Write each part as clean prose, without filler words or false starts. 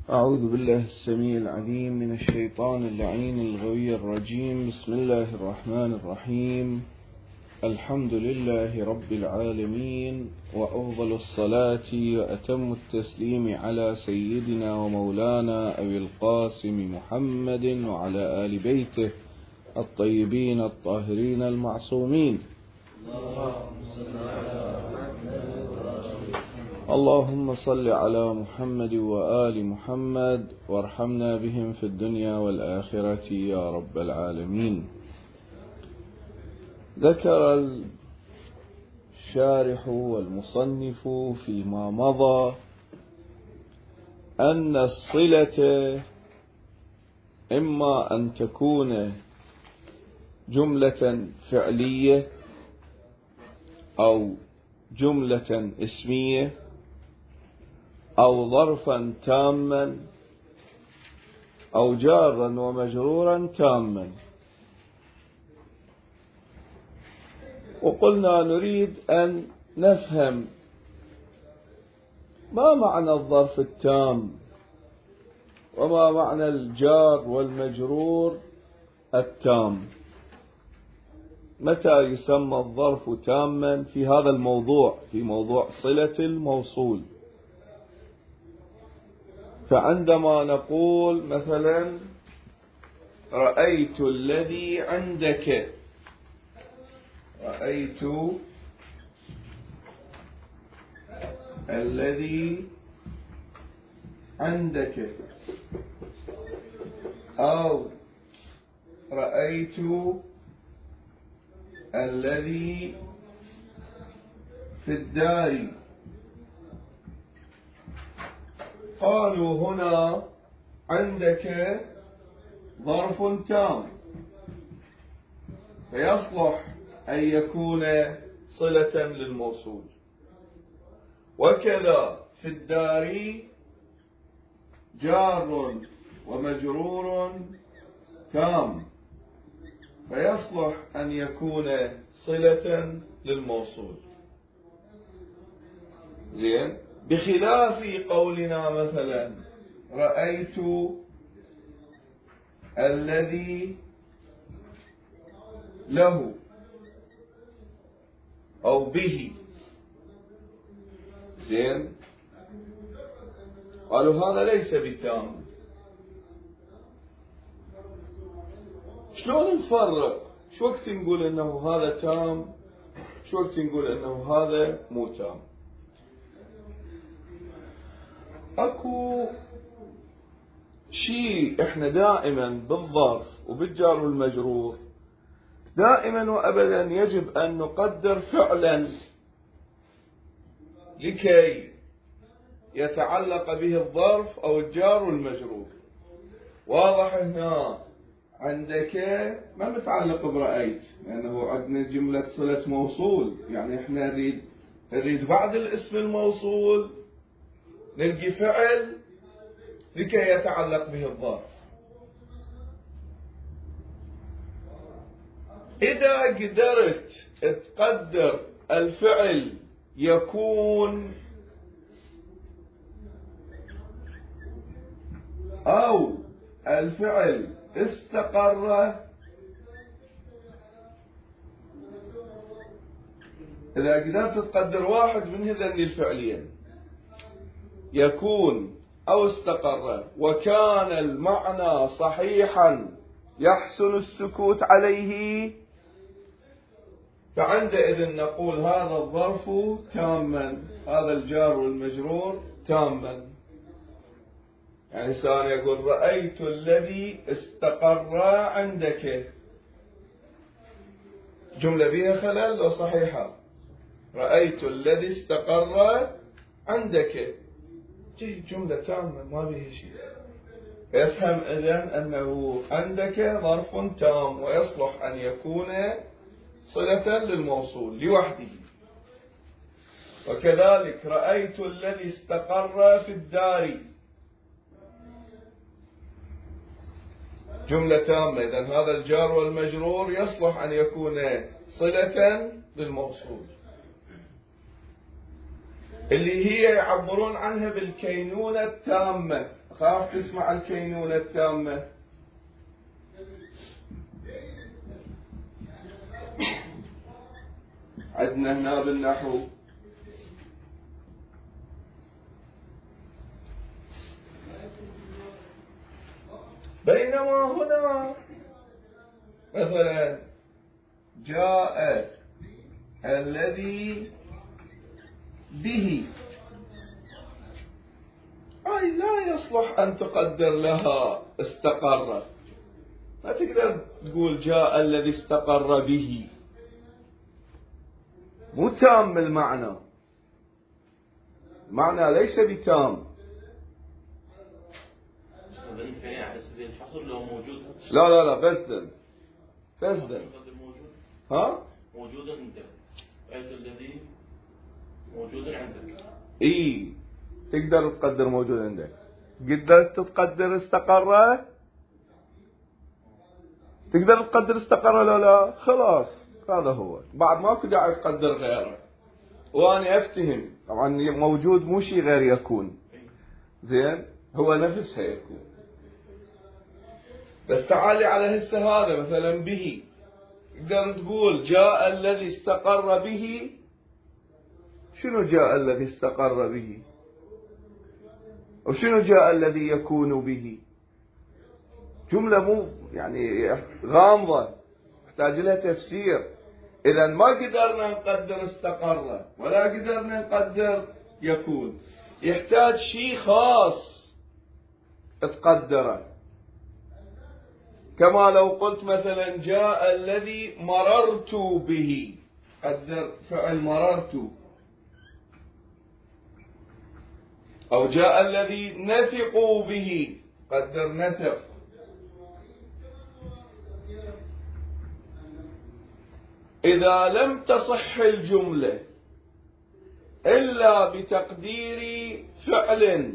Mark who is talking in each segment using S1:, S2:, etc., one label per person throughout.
S1: أعوذ بالله السميع العليم من الشيطان اللعين الغوي الرجيم. بسم الله الرحمن الرحيم. الحمد لله رب العالمين، وأفضل الصلاة وأتم التسليم على سيدنا ومولانا أبي القاسم محمد وعلى آل بيته الطيبين الطاهرين المعصومين. اللهم صل على محمد وآل محمد وارحمنا بهم في الدنيا والآخرة يا رب العالمين. ذكر الشارح والمصنف فيما مضى أن الصلة إما أن تكون جملة فعلية أو جملة اسمية أو ظرفا تاما أو جارا ومجرورا تاما. وقلنا نريد أن نفهم ما معنى الظرف التام وما معنى الجار والمجرور التام. متى يسمى الظرف تاما في هذا الموضوع، في موضوع صلة الموصول؟ فعندما نقول مثلا رأيت الذي عندك، رأيت الذي عندك، أو رأيت الذي في الدار، قالوا هنا عندك ظرف تام فيصلح أن يكون صلة للموصول، وكذا في الدار جار ومجرور تام فيصلح أن يكون صلة للموصول. زين، بخلاف قولنا مثلا رأيت الذي له أو به. زين، قالوا هذا ليس بتام. شلون نفرق؟ شو وقت نقول انه هذا تام، شو وقت نقول انه هذا مو تام؟ اكو شيء احنا دائما بالظرف وبالجار والمجرور دائما وابدا يجب ان نقدر فعلا لكي يتعلق به الظرف او الجار والمجرور. واضح هنا عندك ما متعلق برأيت، لأنه عندنا جملة صلة موصول، يعني احنا نريد بعد الاسم الموصول نلقي فعل لكي يتعلق به الظرف. إذا قدرت تقدر الفعل يكون أو الفعل استقر، إذا قدرت تقدر واحد من هذين الفعلين يكون أو استقر وكان المعنى صحيحا يحسن السكوت عليه، فعندئذ نقول هذا الظرف تاما، هذا الجار والمجرور تاما. يعني سواء يقول رأيت الذي استقر عندك، جملة بها خلل لو صحيحة، رأيت الذي استقر عندك جملة تامة ما بها شيء. يفهم إذن أنه عندك ظرف تام ويصلح أن يكون صلة للموصول لوحده. وكذلك رأيت الذي استقر في الدار، جملة تامة، إذن هذا الجار والمجرور يصلح أن يكون صلة للموصول. اللي هي يعبرون عنها بالكينونة التامة. خاف تسمع الكينونة التامة. عندنا هنا بالنحو بينما هنا مثلا جاء الذي به، أي لا يصلح أن تقدر لها استقر. ما تقدر تقول جاء الذي استقر به، مو تام المعنى، معنى ليس بتام. لا لا لا بسدل ها
S2: موجود عندك، آية الذي موجود عندك.
S1: اي تقدر تقدر موجود عندك. قدرت تقدر استقر؟ تقدر تقدر استقر لا خلاص هذا هو، بعد ماكو داعي تقدر غيره. وانا افتهم طبعا موجود مو شيء غير يكون، زين هو نفسها يكون. بس تعالي على هسه هذا مثلا به، تقدر تقول جاء الذي استقر به. شنو جاء الذي استقر به؟ وشنو جاء الذي يكون به؟ جملة مو يعني غامضة، تحتاج لها تفسير. إذا ما قدرنا نقدر استقر ولا قدرنا نقدر يكون، يحتاج شيء خاص تقدره. كما لو قلت مثلا جاء الذي مررت به، قدر فعل مررت. أو جاء الذي نثق به، قدر نثق. إذا لم تصح الجملة إلا بتقدير فعل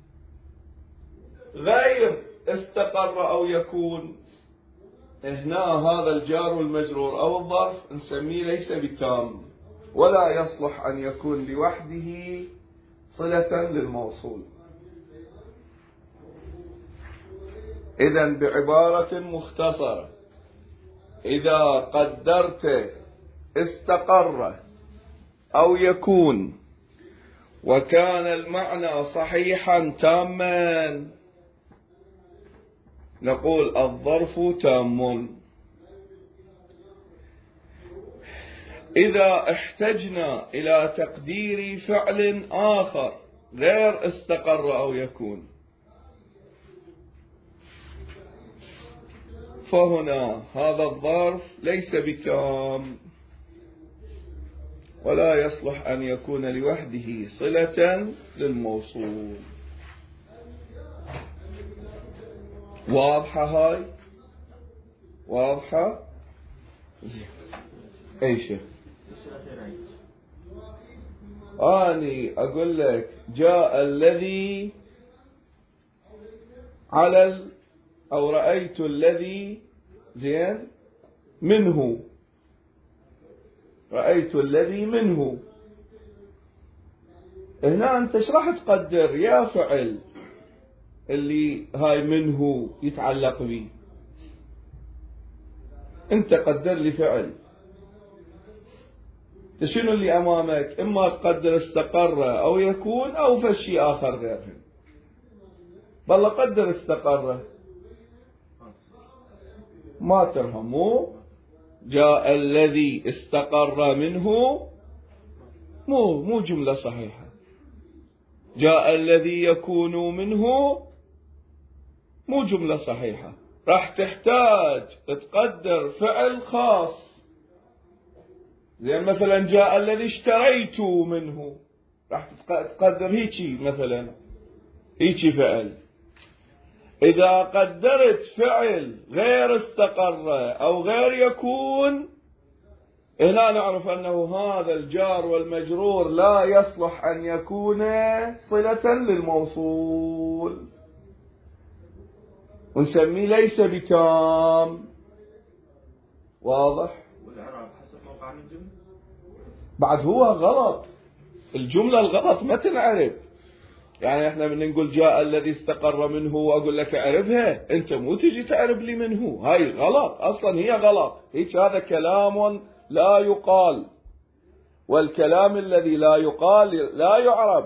S1: غير استقر أو يكون، هنا هذا الجار والمجرور أو الظرف نسميه ليس بتام، ولا يصلح أن يكون لوحده صلة للموصول. إذن بعبارة مختصرة، إذا قدرت استقر أو يكون وكان المعنى صحيحا تاما، نقول الظرف تام. إذا احتجنا إلى تقدير فعل آخر غير استقر أو يكون، فهنا هذا الظرف ليس بتام ولا يصلح أن يكون لوحده صلة للموصول. واضحة هاي؟ واضحة؟ زين. أي شيء أني أقول لك جاء الذي على أو رأيت الذي، زين، منه، رأيت الذي منه. هنا أنت ايش راح تقدر يا فعل اللي هاي منه يتعلق به؟ أنت قدر لي فعل، شنو اللي أمامك؟ إما تقدر استقر أو يكون أو فشي آخر غيره. بالله قدر استقر ما ترهموا. جاء الذي استقر منه مو جملة صحيحة. جاء الذي يكون منه مو جملة صحيحة. راح تحتاج تقدر فعل خاص، زي مثلا جاء الذي اشتريت منه، راح تقدر هيجي مثلا، هيجي فعل. إذا قدرت فعل غير استقر أو غير يكون، هنا نعرف أنه هذا الجار والمجرور لا يصلح أن يكون صلة للموصول، ونسميه ليس بتام. واضح؟
S2: والإعراب حسب موقع الجملة.
S1: بعد هو غلط، الجملة الغلط ما تنعرف. يعني احنا من نقول جاء الذي استقر منه واقول لك اعرفها، انت مو تجي تعرف لي من هو، هاي غلط اصلا، هي غلط، هيك هذا كلام لا يقال، والكلام الذي لا يقال لا يعرب.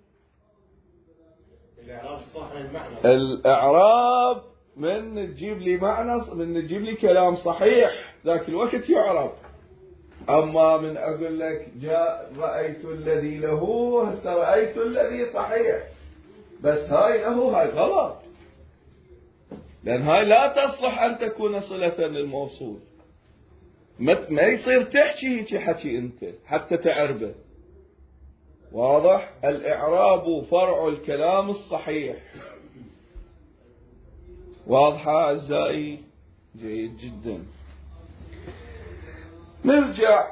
S2: الإعراب صح المعنى.
S1: الإعراب من تجيب لي معنى، من تجيب لي كلام صحيح ذاك الوقت يعرب. أما من أقول لك جاء رأيت الذي له، هسه رأيت الذي صحيح، بس هاي له، هاي غلط، لأن هاي لا تصلح أن تكون صلة للموصول. ما يصير تحكي هيك حكي أنت حتى تعربه. واضح؟ الإعراب فرع الكلام الصحيح. واضحة أعزائي؟ جيد جدا. نرجع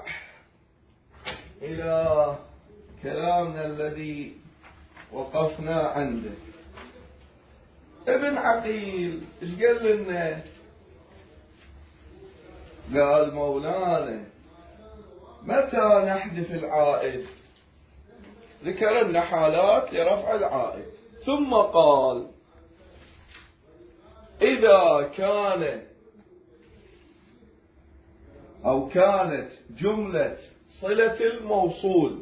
S1: إلى كلامنا الذي وقفنا عنده. ابن عقيل ايش قال لنا؟ قال مولانا متى نحذف العائد؟ ذكر لنا حالات لرفع العائد، ثم قال إذا كان أو كانت جملة صلة الموصول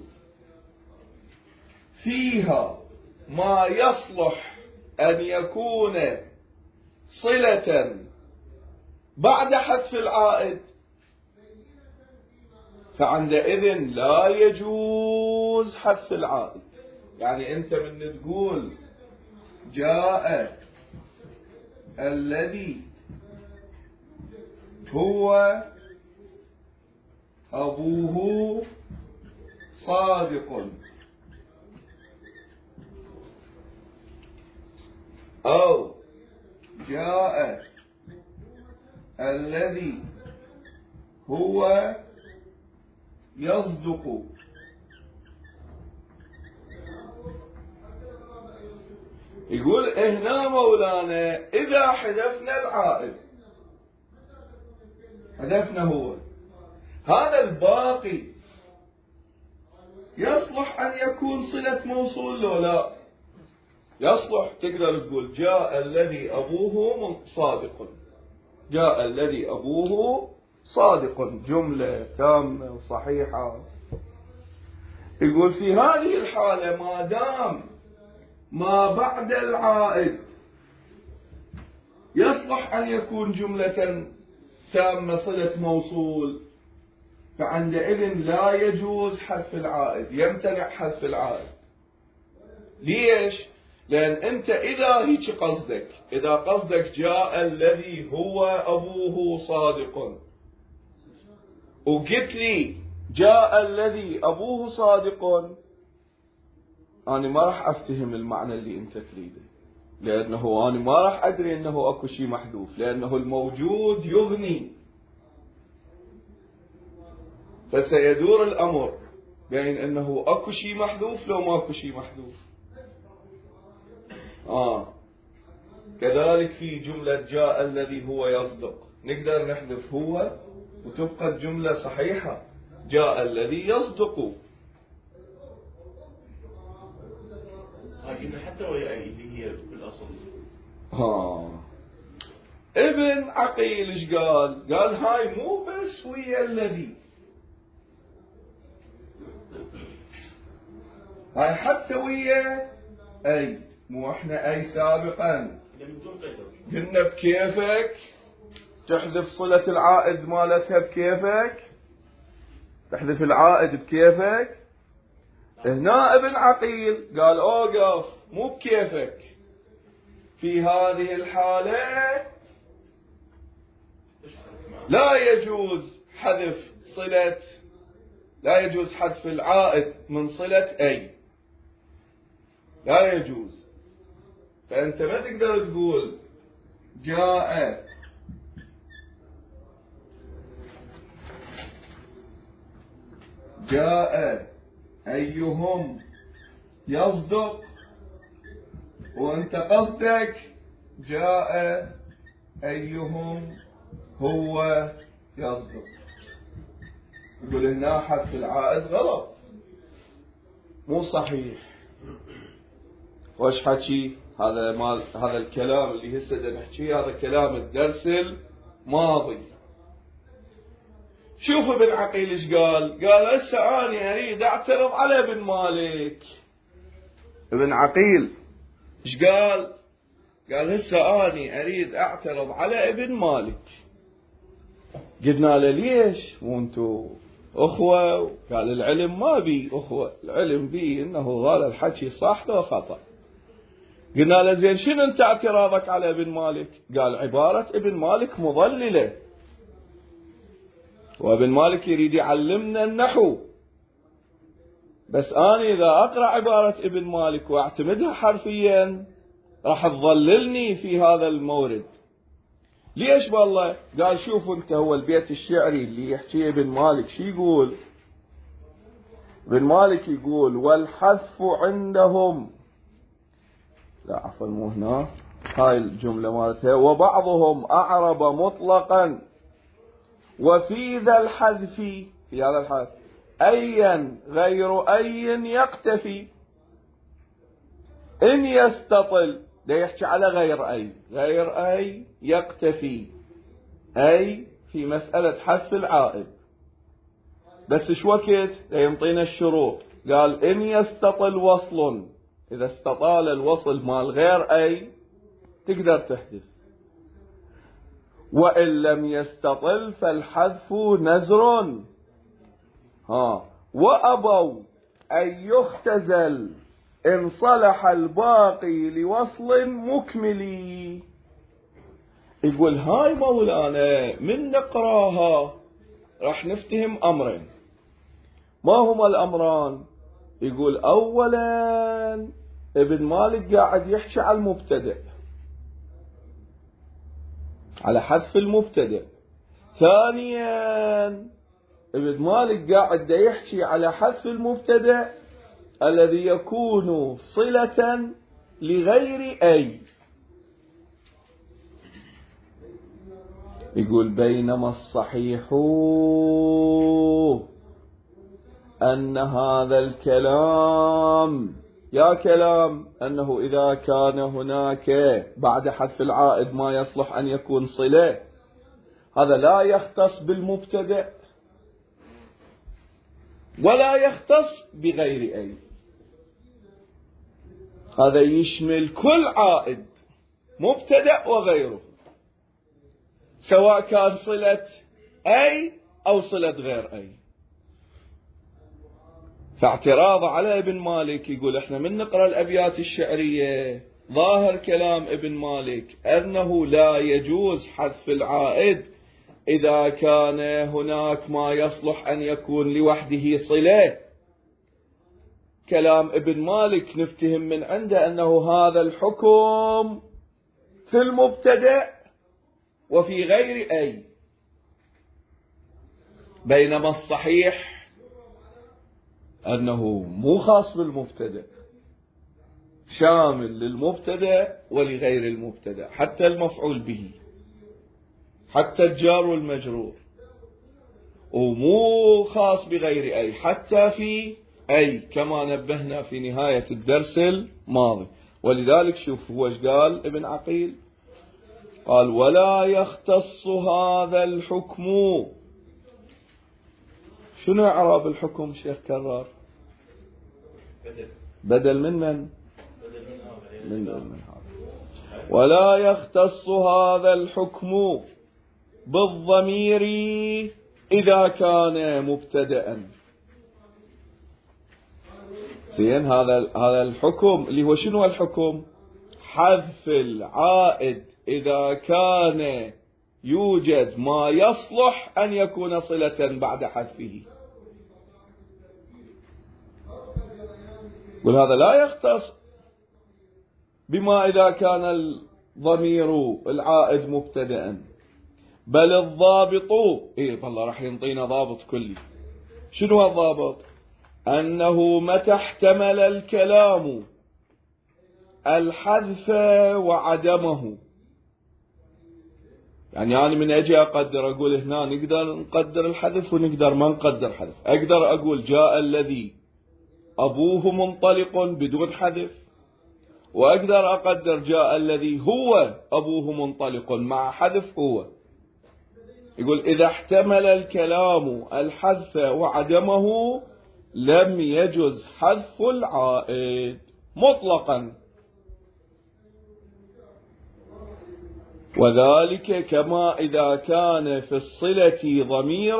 S1: فيها ما يصلح أن يكون صلة بعد حذف العائد، فعندئذ لا يجوز حذف العائد. يعني أنت من تقول جاء الذي هو أبوه صادق، أو جاء الذي هو يصدق، يقول هنا مولانا إذا حذفنا العائد، حذفنا هو، هذا الباقي يصلح أن يكون صلة موصول لو لا يصلح؟ تقدر تقول جاء الذي أبوه صادق، جاء الذي أبوه صادق، جملة تامة وصحيحة. يقول في هذه الحالة ما دام ما بعد العائد يصلح أن يكون جملة تامة صلة موصول، فعندئذ لا يجوز حذف العائد، يمتنع حذف العائد. ليش؟ لأن أنت إذا هيك قصدك، إذا قصدك جاء الذي هو أبوه صادق وقلت لي جاء الذي أبوه صادق، أنا ما راح أفتهم المعنى اللي أنت تريده، لأنه أنا ما راح أدري أنه أكو شيء محذوف، لأنه الموجود يغني، فسيدور الأمر بين أنه أكو شيء محذوف لو ما أكو شيء محذوف. كذلك في جملة جاء الذي هو يصدق، نقدر نحذف هو وتبقى الجملة صحيحة، جاء الذي يصدق.
S2: لكن حتى ويا اللي هي بالأصل.
S1: ابن عقيل ايش قال؟ قال هاي مو بس ويا الذي، هاي حتى ويا أي، مو احنا أي سابقا قلنا بكيفك تحذف صلة العائد مالتها بكيفك، تحذف العائد بكيفك. هنا ابن عقيل قال اوقف، مو بكيفك، في هذه الحالة لا يجوز حذف صلة، لا يجوز حذف العائد من صلة أي، لا يجوز. فأنت ما تقدر تقول جاء أيهم يصدق وأنت قصدك جاء أيهم هو يصدق. يقول هنا حذف العائد غلط، مو صحيح. وش حكي هذا الكلام اللي هسه دا نحكيه، هذا كلام الدرس الماضي. شوف ابن عقيل ايش قال هسه اني اريد اعترض على ابن مالك. ابن عقيل ايش قال هسه اني اريد اعترض على ابن مالك. قلنا له ليش وانتو اخوة؟ قال العلم ما بي اخوة، العلم بي انه هذا الحكي صح لو خطأ. قلنا له زين شنو انت اعتراضك على ابن مالك؟ قال عبارة ابن مالك مضللة، وابن مالك يريد يعلمنا النحو، بس أنا إذا أقرأ عبارة ابن مالك وأعتمدها حرفيا راح تضللني في هذا المورد. ليش بالله؟ قال شوفوا انت، هو البيت الشعري اللي يحكيه ابن مالك شي يقول؟ ابن مالك يقول والحذف عندهم، لا عفوا مو هنا، هاي الجملة مالتها، وبعضهم أعرب مطلقا وفي ذا الحذف، في هذا الحذف أيا غير أي يقتفي إن يستطل. ده يحكي على غير أي يقتفي، أي في مسألة حذف العائد. بس شو وقت ينطينا الشروط؟ قال إن يستطل وصل، إذا استطال الوصل مال غير أي تقدر تحذف، وإن لم يستطل فالحذف نزر. وأبوا أن يختزل إن صلح الباقي لوصل مكملي. يقول هاي مولانا من نقراها راح نفتهم أمرين. ما هما الأمران؟ يقول أولا ابن مالك قاعد يحكي على المبتدأ، على حذف المبتدأ. ثانيا ابن مالك قاعد يحكي على حذف المبتدأ الذي يكون صلة لغير أي. يقول بينما الصحيح أن هذا الكلام أنه إذا كان هناك بعد حذف العائد ما يصلح أن يكون صلة، هذا لا يختص بالمبتدأ ولا يختص بغير أي، هذا يشمل كل عائد مبتدأ وغيره، سواء كان صلة أي أو صلة غير أي. فاعتراض على ابن مالك، يقول احنا من نقرأ الأبيات الشعرية ظاهر كلام ابن مالك أنه لا يجوز حذف العائد إذا كان هناك ما يصلح أن يكون لوحده صلة. كلام ابن مالك نفتهم من عنده أنه هذا الحكم في المبتدأ وفي غير أي، بينما الصحيح أنه مو خاص بالمبتدأ، شامل للمبتدأ ولغير المبتدأ، حتى المفعول به، حتى الجار والمجرور، ومو خاص بغير أي، حتى في أي، كما نبهنا في نهاية الدرس الماضي. ولذلك شوف هو ايش قال ابن عقيل، قال ولا يختص هذا الحكم. شنو إعراب الحكم شيخ كرار؟ بدل من هذا. ولا يختص هذا الحكم بالضمير إذا كان مبتدأ. زين، هذا الحكم اللي هو شنو الحكم؟ حذف العائد إذا كان يوجد ما يصلح أن يكون صلة بعد حذفه. وهذا لا يختص بما إذا كان الضمير العائد مبتدأ، بل الضابط والله راح ينطينا ضابط كلي. شنو الضابط؟ أنه متى احتمل الكلام الحذف وعدمه. يعني أنا من أجي أقول هنا نقدر نقدر الحذف ونقدر ما نقدر حذف. أقدر أقول جاء الذي أبوه منطلق بدون حذف، وأقدر أقدر جاء الذي هو أبوه منطلق مع حذف هو. يقول إذا احتمل الكلام الحذف وعدمه لم يجز حذف العائد مطلقا، وذلك كما إذا كان في الصلة ضمير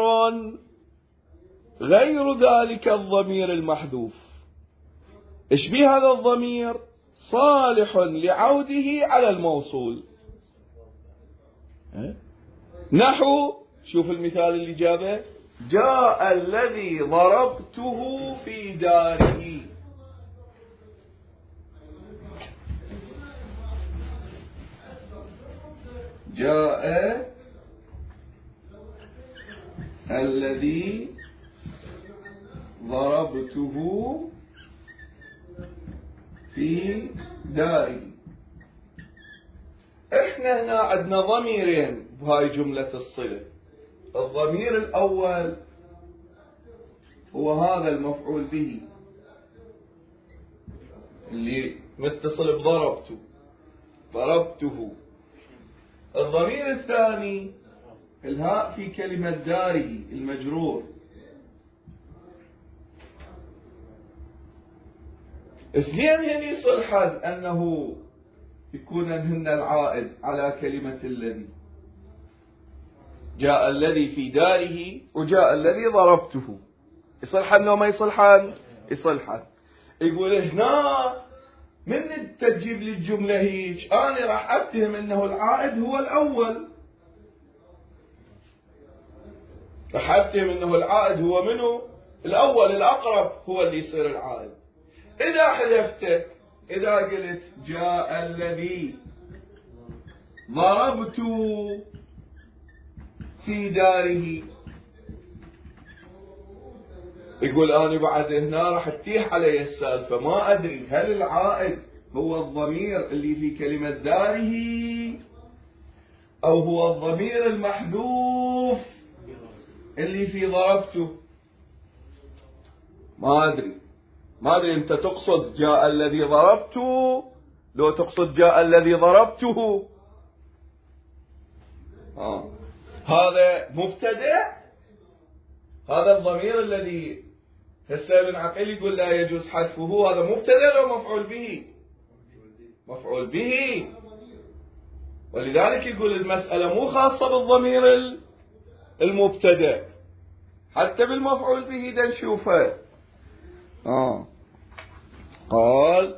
S1: غير ذلك الضمير المحذوف. إيش بيه هذا الضمير؟ صالح لعوده على الموصول. نحو، شوف المثال اللي جابه، جاء الذي ضربته في داره. جاء الذي ضربته في داره. احنا هنا عندنا ضميرين بهاي جملة الصلة. الضمير الأول هو هذا المفعول به اللي متصل بضربته، ضربته. الضمير الثاني الهاء في كلمة داره المجرور. اثنين هني صلحا أنه يكون هن العائد على كلمة الذي. جاء الذي في داره وجاء الذي ضربته. يصلحن وما يصلحن؟ يصلحن. يقول هنا من تجيب لي الجملة هيك أنا راح أفتهم أنه العائد هو الأول، راح أفتهم أنه العائد هو منه الأول الأقرب هو اللي يصير العائد. إذا حذفته، إذا قلت جاء الذي ضربت في داره، يقول أنا بعد هنا راح تتيح علي السالفة، ما أدري هل العائد هو الضمير اللي في كلمة داره أو هو الضمير المحذوف اللي في ضربته. ما أدري أنت تقصد جاء الذي ضربته لو تقصد جاء الذي ضربته. هذا مبتدأ، هذا الضمير الذي هسه ابن عقيل يقول لا يجوز حذفه، هذا مبتدأ لو مفعول به؟ مفعول به. ولذلك يقول المسألة مو خاصة بالضمير المبتدأ، حتى بالمفعول به ده نشوفه. قال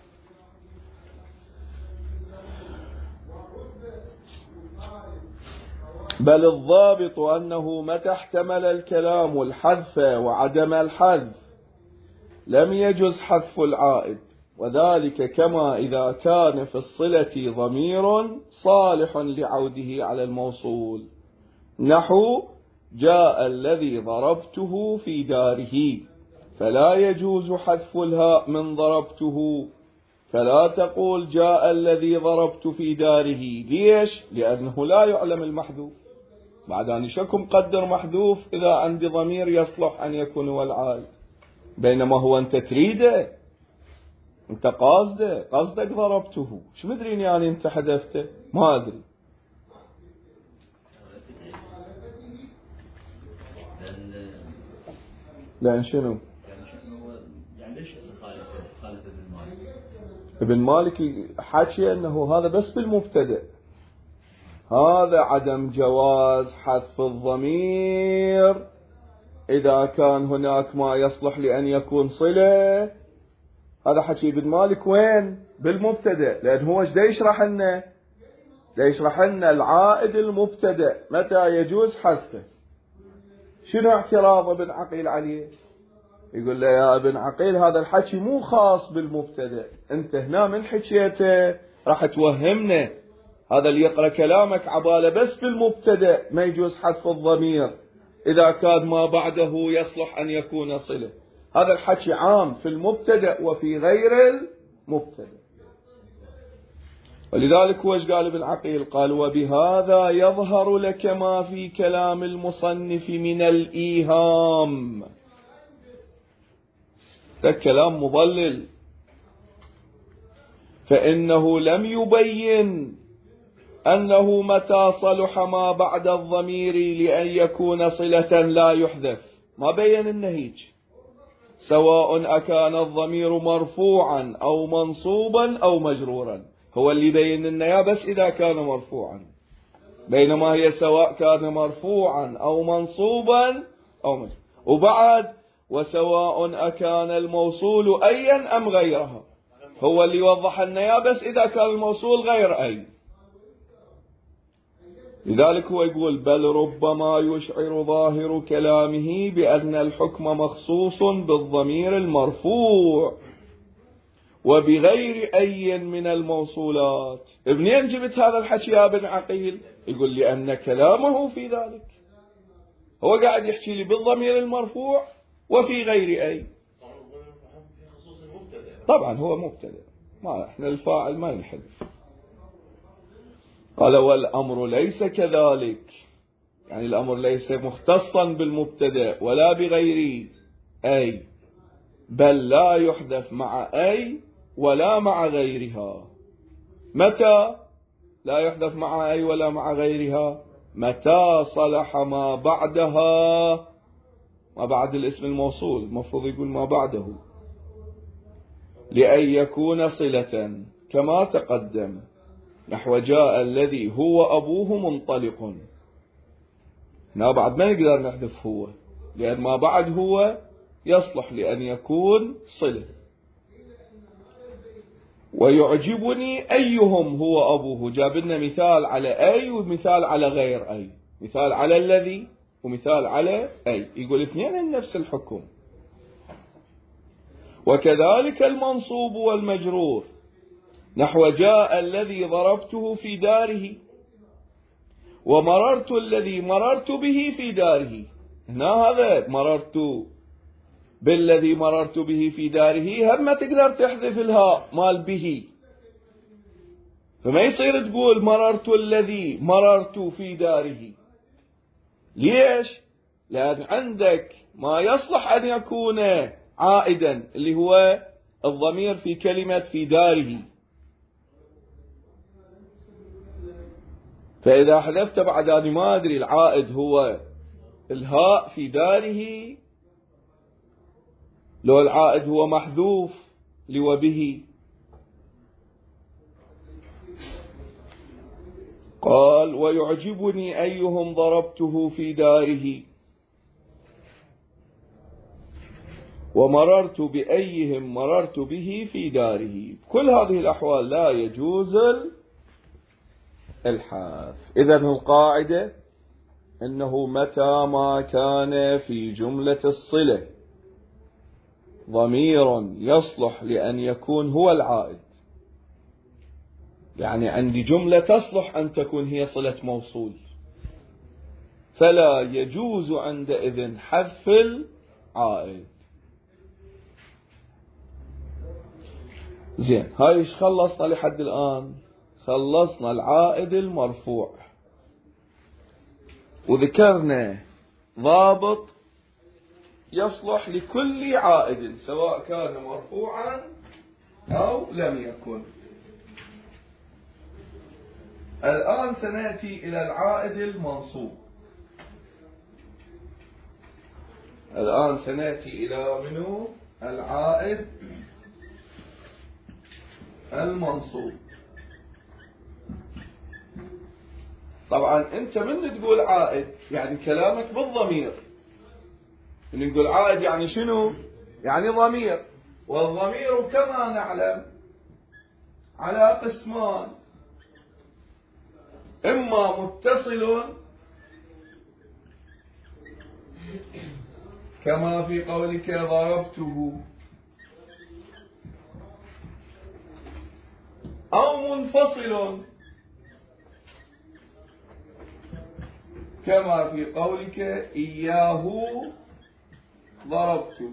S1: بل الضابط أنه متى احتمل الكلام الحذف وعدم الحذف لم يجز حذف العائد، وذلك كما إذا كان في الصلة ضمير صالح لعوده على الموصول. نحو جاء الذي ضربته في داره، فلا يجوز حذف الهاء من ضربته، فلا تقول جاء الذي ضربت في داره. ليش؟ لأنه لا يعلم المحذوف. بعد أن شكو مقدر محذوف إذا عندي ضمير يصلح أن يكون هو العائد، بينما هو أنت تريده، أنت قصدك ضربته، شو مدريني يعني أنت حذفته؟ ما أدري. لأن شنو؟
S2: يعني ليش خالف ابن مالك؟
S1: ابن مالك حكي أنه هذا بس بالمبتدأ، هذا عدم جواز حذف الضمير إذا كان هناك ما يصلح لأن يكون صلة. هذا حكي ابن مالك وين؟ بالمبتدأ، لأن هو ايش يشرح لنا؟ يشرح لنا العائد المبتدأ متى يجوز حذفه. شنو اعتراض ابن عقيل عليه؟ يقول له يا ابن عقيل هذا الحكي مو خاص بالمبتدأ، انت هنا من حكيته راح توهمنا هذا اللي يقرأ كلامك عباله بس بالمبتدأ ما يجوز حذف الضمير إذا كان ما بعده يصلح أن يكون صلة. هذا الحكي عام في المبتدأ وفي غير المبتدأ. ولذلك هو ايش قال ابن عقيل؟ قال وبهذا يظهر لك ما في كلام المصنف من الإيهام. ده كلام مضلل. فإنه لم يبين أنه متى صلح ما بعد الضمير لأن يكون صلة لا يحذف، ما بين النهيج، سواء أكان الضمير مرفوعا أو منصوبا أو مجرورا. هو اللي بين لنا بس إذا كان مرفوعا، بينما هي سواء كان مرفوعا أو منصوبا أو مجرورا. وبعد وسواء أكان الموصول أيا أم غيرها، هو اللي وضح لنا بس إذا كان الموصول غير أي. لذلك هو يقول بل ربما يشعر ظاهر كلامه بأن الحكم مخصوص بالضمير المرفوع وبغير أي من الموصولات. منين جبت هذا الحكي يا ابن عقيل؟ يقول لأن كلامه في ذلك، هو قاعد يحكي لي بالضمير المرفوع وفي غير أي. طبعا هو مبتدأ، ما احنا الفاعل ما ينحذف. قال والأمر ليس كذلك، يعني الأمر ليس مختصا بالمبتدأ ولا بغير أي، بل لا يحذف مع أي ولا مع غيرها. متى لا يحذف مع أي ولا مع غيرها؟ متى صلح ما بعدها، ما بعد الاسم الموصول، المفروض يقول ما بعده، لأن يكون صلة كما تقدم، نحو جاء الذي هو أبوه منطلق. هنا بعد ما نقدر نحذف هو، لأن ما بعد هو يصلح لأن يكون صلة. ويعجبني أيهم هو أبوه، جاب لنا مثال على أي ومثال على غير أي، مثال على الذي ومثال على أي، يقول اثنين نفس الحكم. وكذلك المنصوب والمجرور، نحو جاء الذي ضربته في داره ومررت الذي مررت به في داره. هنا هذا مررت بالذي مررت به في داره، هم ما تقدر تحذف الهاء مال به، فما يصير تقول مررت الذي مررت في داره. ليش؟ لأن عندك ما يصلح أن يكون عائدا اللي هو الضمير في كلمة في داره، فإذا حذفت بعد أن ما أدري العائد هو الهاء في داره، لو العائد هو محذوف لو به. قال ويعجبني أيهم ضربته في داره ومررت بأيهم مررت به في داره. كل هذه الأحوال لا يجوز الحذف. إذن القاعدة أنه متى ما كان في جملة الصلة ضمير يصلح لأن يكون هو العائد، يعني عندي جملة تصلح أن تكون هي صلة موصول، فلا يجوز عندئذ حذف العائد. زين، هاي ايش خلصنا لحد الآن؟ خلصنا العائد المرفوع، وذكرنا ضابط يصلح لكل عائد سواء كان مرفوعا أو لم يكن. الآن سنأتي إلى العائد المنصوب. الآن سنأتي إلى منو؟ العائد المنصوب. طبعا أنت من تقول عائد يعني كلامك بالضمير، نقول عائد يعني شنو؟ يعني ضمير، والضمير كما نعلم على قسمان، إما متصل كما في قولك ضربته، أو منفصل كما في قولك إياه ضربت.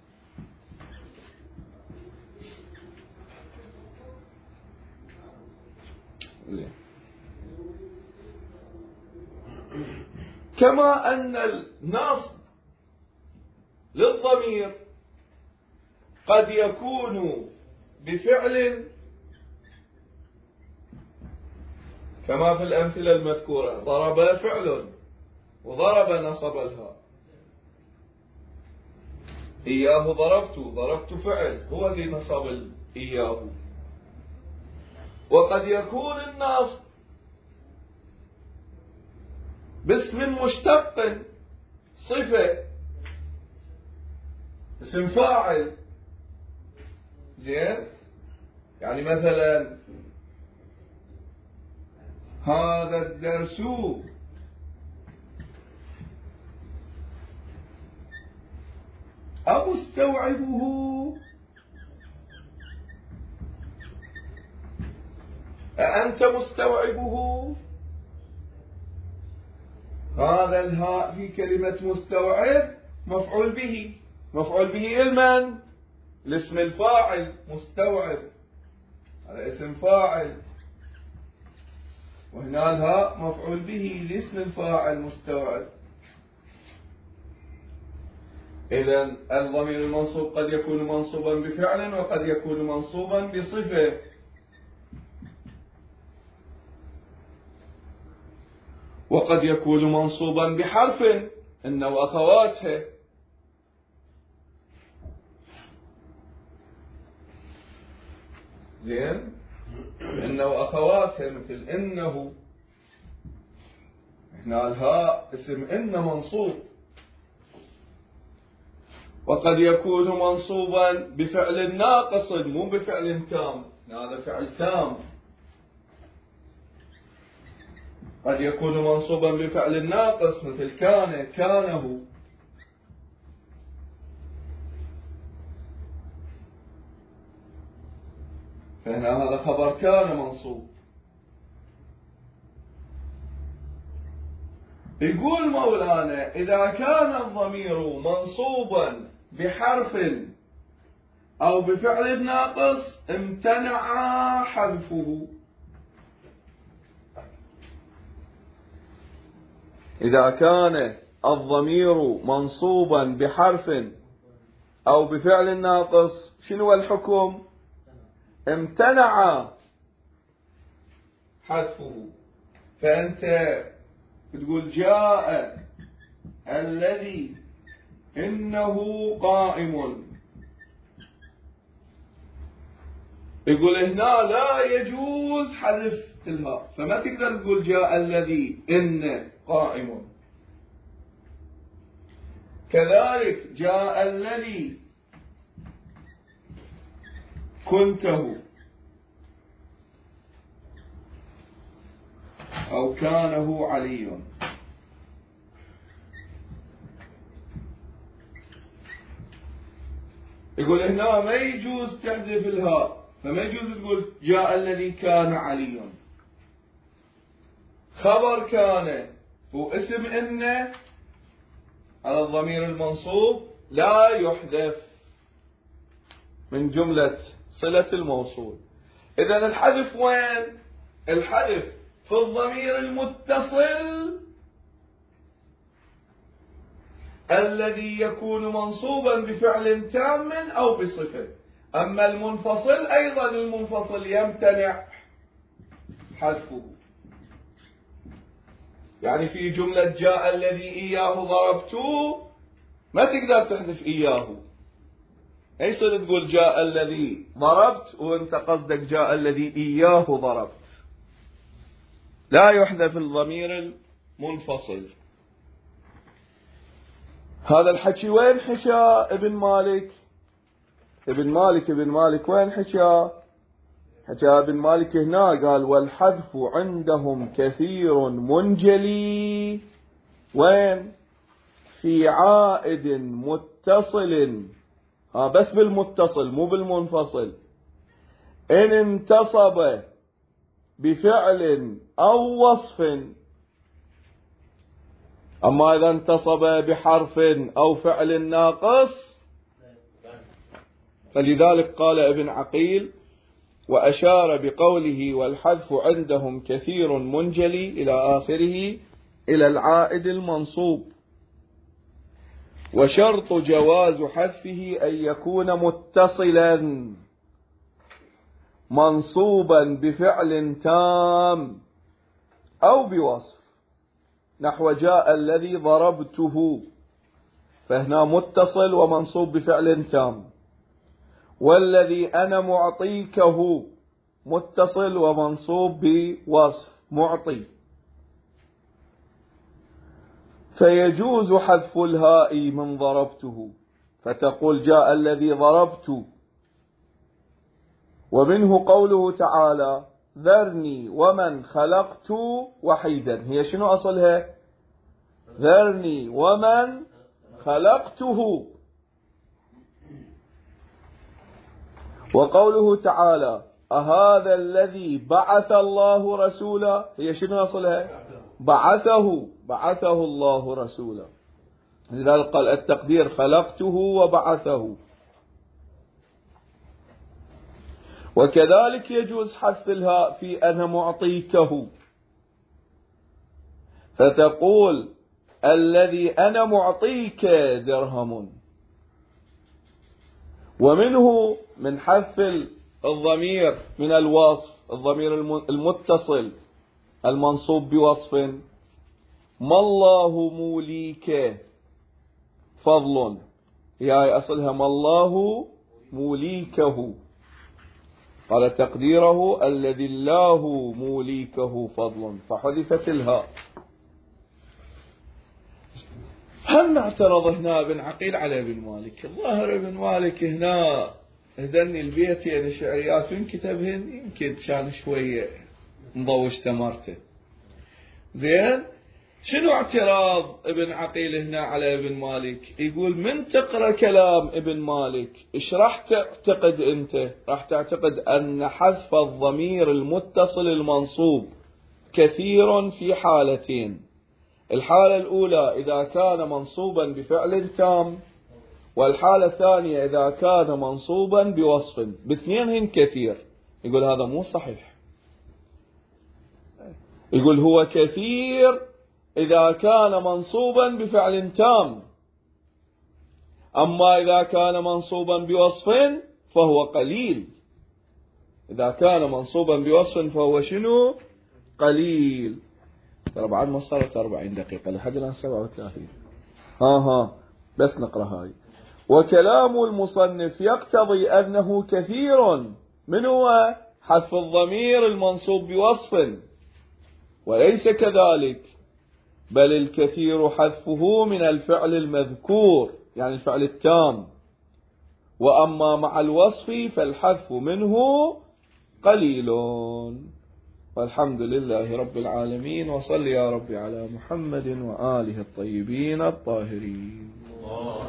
S1: كما أن النصب للضمير قد يكون بفعل كما في الأمثلة المذكورة، ضرب فعل وضرب نصب الهاء. إياه ضربت فعل هو اللي نصب إياه. وقد يكون النصب باسم مشتق، صفة، اسم فاعل. زين، يعني مثلا هذا الدرس أمستوعبه، أأنت مستوعبه. هذا الهاء في كلمة مستوعب مفعول به، مفعول به لمن؟ لاسم الفاعل مستوعب، هذا اسم فاعل، وهنا الهاء مفعول به لاسم الفاعل مستوعب. إذن الضمير المنصوب قد يكون منصوبا بفعل وقد يكون منصوبا بصفة. وقد يكون منصوبا بحرف إن وأخواتها. زين، إن وأخواتها مثل إنه، إحنا الهاء اسم إن منصوب. وقد يكون منصوبا بفعل ناقص مو بفعل تام، هذا فعل تام. قد يكون منصوبا بفعل ناقص مثل كانه. فهنا هذا خبر كان منصوب. يقول مولانا إذا كان الضمير منصوبا بحرف أو بفعل ناقص امتنع حذفه. إذا كان الضمير منصوبا بحرف أو بفعل ناقص شنو الحكم؟ امتنع حذفه. فأنت تقول جاء الذي إنه قائم، يقول هنا لا يجوز حذف الهاء، فما تقدر تقول جاء الذي إن قائم. كذلك جاء الذي كنته أو كانه علي. يقول هنا ما يجوز تحذف الهاء، فما يجوز تقول جاء الذي كان علي. خبر كان واسم إن على الضمير المنصوب لا يحذف من جملة صلة الموصول. إذن الحذف وين؟ الحذف في الضمير المتصل الذي يكون منصوبا بفعل تام أو بصفة. أما المنفصل أيضا المنفصل يمتنع حذفه. يعني في جملة جاء الذي إياه ضربته ما تقدر تحذف إياه، أي يصير تقول جاء الذي ضربت وانت قصدك جاء الذي إياه ضربت. لا يحذف الضمير المنفصل. هذا الحكي وين حكى ابن مالك؟ ابن مالك وين حكى؟ حكى ابن مالك هنا قال والحذف عندهم كثير منجلي. وين؟ في عائد متصل، بس بالمتصل مو بالمنفصل. إن انتصب بفعل أو وصف. أما إذا انتصب بحرف أو فعل ناقص، فلذلك قال ابن عقيل وأشار بقوله والحذف عندهم كثير منجلي إلى آخره إلى العائد المنصوب. وشرط جواز حذفه أن يكون متصلا منصوبا بفعل تام أو بوصف، نحو جاء الذي ضربته، فهنا متصل ومنصوب بفعل تام. والذي أنا معطيكه متصل ومنصوب بوصف معطي. فيجوز حذف الهاء من ضربته، فتقول جاء الذي ضربت. ومنه قوله تعالى ذرني ومن خلقت وحيدا، هي شنو أصلها؟ ذرني ومن خلقته. وقوله تعالى أهذا الذي بعث الله رسولا، هي شنو أصلها؟ بعثه الله رسولا، لذلك قال التقدير خلقته وبعثه. وكذلك يجوز حذف الهاء في أنا معطيكه، فتقول الذي أنا معطيك درهم. ومنه من حذف الضمير من الوصف، الضمير المتصل المنصوب بوصف، ما الله موليك فضل، هي أصلها ما الله موليكه، قال تقديره الذي الله موليكه فضل، فحذفت الهاء. هم اعترض هنا ابن عقيل على ابن مالك. الظاهر ابن مالك هنا هذني البيت يعني شعريات من كتبهن يمكن كان شوية مضوش تمرته. زين، شنو اعتراض ابن عقيل هنا على ابن مالك؟ يقول من تقرأ كلام ابن مالك ايش راح تعتقد انت؟ راح تعتقد ان حذف الضمير المتصل المنصوب كثير في حالتين. الحالة الأولى إذا كان منصوبا بفعل تام، والحالة الثانية إذا كان منصوبا بوصف، باثنينهن كثير. يقول هذا مو صحيح، يقول هو كثير إذا كان منصوبا بفعل تام، أما إذا كان منصوبا بوصف فهو قليل. إذا كان منصوبا بوصف فهو شنو؟ قليل. ترى بعد ما صارت 40 دقيقة لحد الآن 37. بس نقرأ هاي. وكلام المصنف يقتضي أنه كثير من هو حذف الضمير المنصوب بوصف، وليس كذلك، بل الكثير حذفه من الفعل المذكور يعني الفعل التام، وأما مع الوصف فالحذف منه قليل. والحمد لله رب العالمين، وصل يا رب على محمد وآله الطيبين الطاهرين.